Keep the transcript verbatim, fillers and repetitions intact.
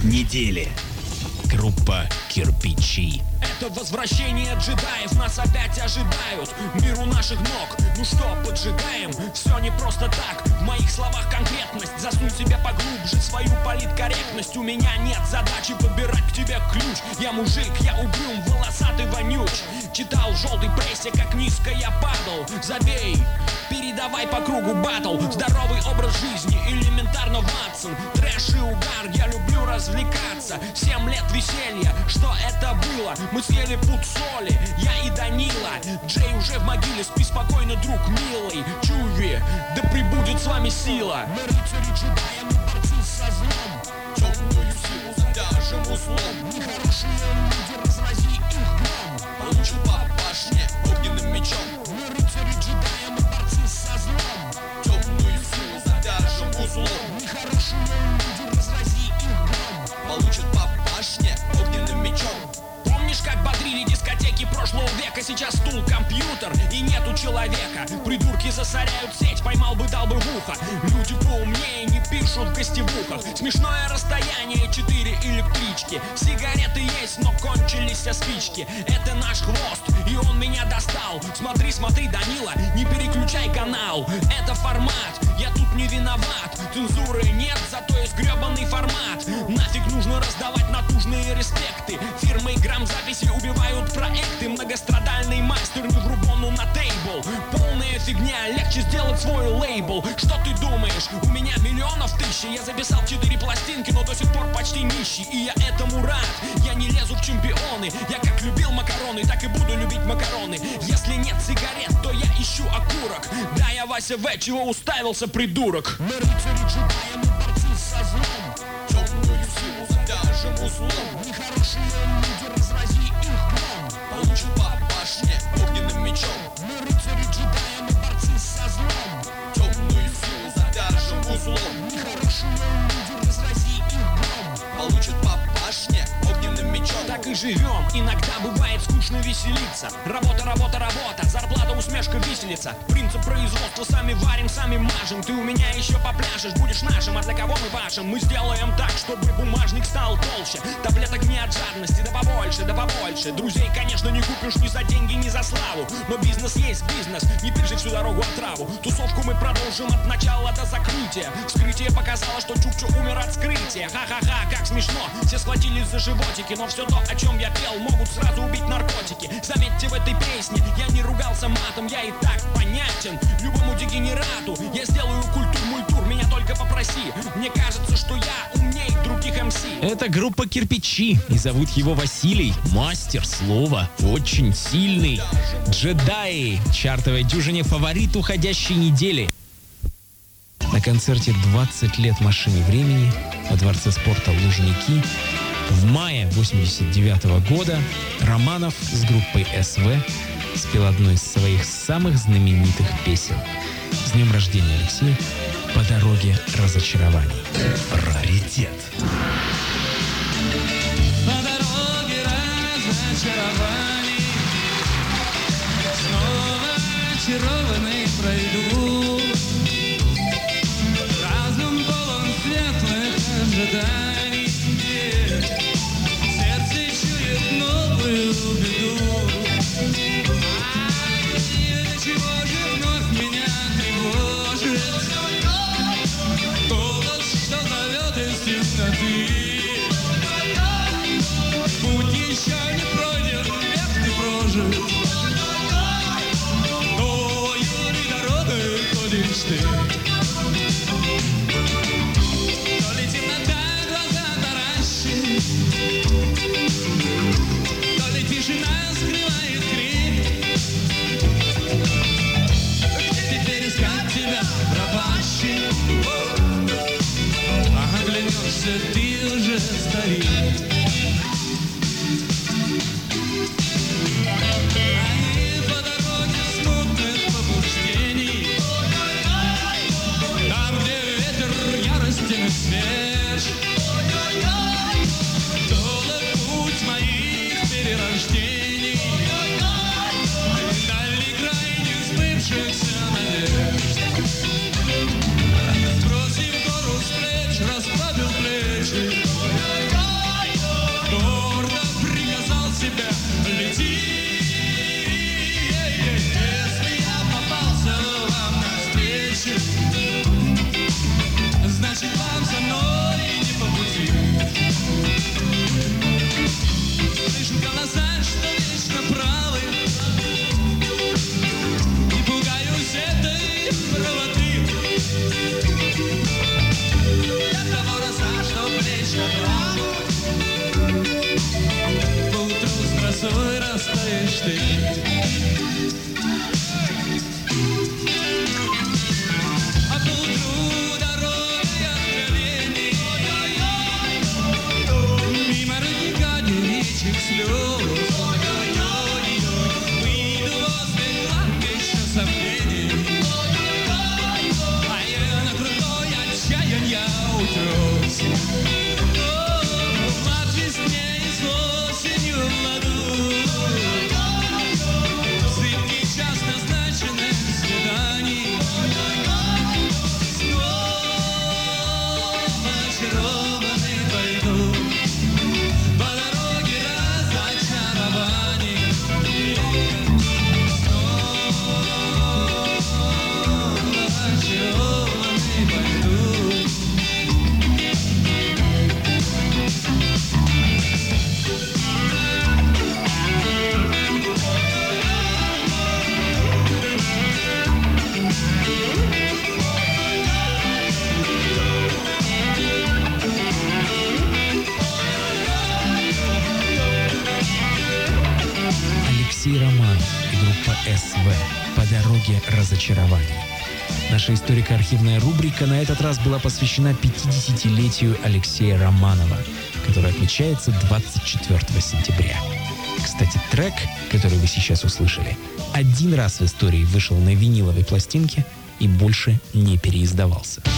недели. Группа «Кирпичи». Это возвращение джедаев, нас опять ожидают. Мир у наших ног, ну что, поджигаем? Все не просто так, в моих словах конкретность. Засунь себе поглубже свою политкорректность. У меня нет задачи подбирать к тебе ключ. Я мужик, я угрюм, волосатый вонюч. Читал в желтой прессе, как низко я падал. Забей, передавай по кругу батл. Здоровый образ жизни, элементарно Ватсон. Трэш и угар, я люблю развлекаться. Семь лет веселья, что это было? Мы съели пуд соли, я и Данила. Джей уже в могиле, спи спокойно, друг милый. Чуви, да прибудет с вами сила. Мы рыцари джедаи, мы борцы со злом. Темную силу задержим узлом. Нехорошие люди, разрази их гром. Получил по башне огненным мечом. Мы рыцари джедаи, мы борцы со злом. Темную силу задержим узлом. Нехорошие люди, разрази их гром. Получат по башне огненным мечом. Помнишь, как бодрили дискотеки прошлого века? Сейчас стул, компьютер и нету человека. Придурки засоряют сеть, поймал бы, дал бы в ухо. Люди поумнее не пишут в гостевухах. Смешное расстояние, четыре электрички. Сигареты есть, но кончились все спички. Это наш хвост, и он меня достал. Смотри, смотри, Данила, не переключай канал. Это формат, я тут не виноват. Цензуры нет, зато есть гребаный формат. Нафиг нужно раздавать натужные респекты. Фирмы грамзаписи убивают проекты. Многострадальный мастер не в рубону на тейбл. Полная фигня, легче сделать свой лейбл. Что ты думаешь? У меня миллионов тысяч. Я записал четыре пластинки, но до сих пор почти нищий. И я этому рад, я не лезу в чемпионы. Я как любил макароны, так и буду любить макароны. Если нет сигарет, то я ищу окурок. Да, я Вася В, чего уставился, придурок. Мы рыцари джедаи, мы борцы со злом. Темную силу задержим узлом. Нехорошие люди, разрази их гром. Получил по башне огненным мечом. Мы рыцари джедаи, мы борцы со злом. Темную силу задержим узлом. Нехорошие люди, разрази их гром. Получат по башне огненным мечом. Так и живем, иногда бывает скучно веселиться. Работа, работа, работа, зарплата, усмешка, виселица. Принцип производства, сами варим, сами мажем. Ты у меня еще попляшешь, будешь нашим, а для кого мы вашим? Мы сделаем так, чтобы бумажник стал толще. Таблеток не от жадности, да побольше, да побольше. Друзей, конечно, не купишь ни за деньги, ни за славу. Но бизнес есть бизнес, не пиши всю дорогу отраву. Тусовку мы продолжим от начала до закрытия. Вскрытие показало, что Чукча умер от скрытия. Ха-ха-ха, как смешно, все схватились за животики. Но все то, о чем я пел, могут сразу убить наркотики. Заметьте, в этой песне я не ругался матом. Я и так понятен любому дегенерату. Я сделаю культур-мультур, меня только попроси. Мне кажется, что я умнее других эм си. Это группа «Кирпичи», и зовут его Василий. Мастер слова, очень сильный. «Джедаи» — чартовая дюжине фаворит уходящей недели. На концерте «двадцать лет машине времени» во Дворце спорта «Лужники» в мае восемьдесят девятого года Романов с группой эс вэ спел одну из своих самых знаменитых песен. С днем рождения, Алексей! По дороге разочарований. Раритет. По дороге разочарований снова очарованный пройду. Разум полон светлых ожиданий. Сердце чует новую беду. А до чего же вновь меня тревожит голос, что зовет из темноты. Путь еще не пройден, век не прожит. Новою ли дорогой ходишь ты? То ли темнота глаза таращит, то ли тишина скрывает крик. Где теперь искать тебя, пропащий? А оглянешься, ты уже старик. Они по дороге смутных побуждений, там, где ветер яростен и свеж. Долг путь моих перерождений, дальний край несбывшихся надежд. Сбросив гору с плеч, расправил плечи. мечты. А поутру дорогой откровений, мимо родника девичьих слез, выйду возле кладбища сомнений, а я на крутой отчаянья утрос. Мать весне и с осенью в ладу, зыбкий час назначенных свиданий, снова очарованный пойду по дороге разочарований, снова очарованный пойду. Алексей Романов и группа эс вэ «По дороге разочарований». Наша историко-архивная рубрика на этот раз была посвящена пятидесятилетию Алексея Романова, который отмечается двадцать четвёртого сентября. Кстати, трек, который вы сейчас услышали, один раз в истории вышел на виниловой пластинке и больше не переиздавался.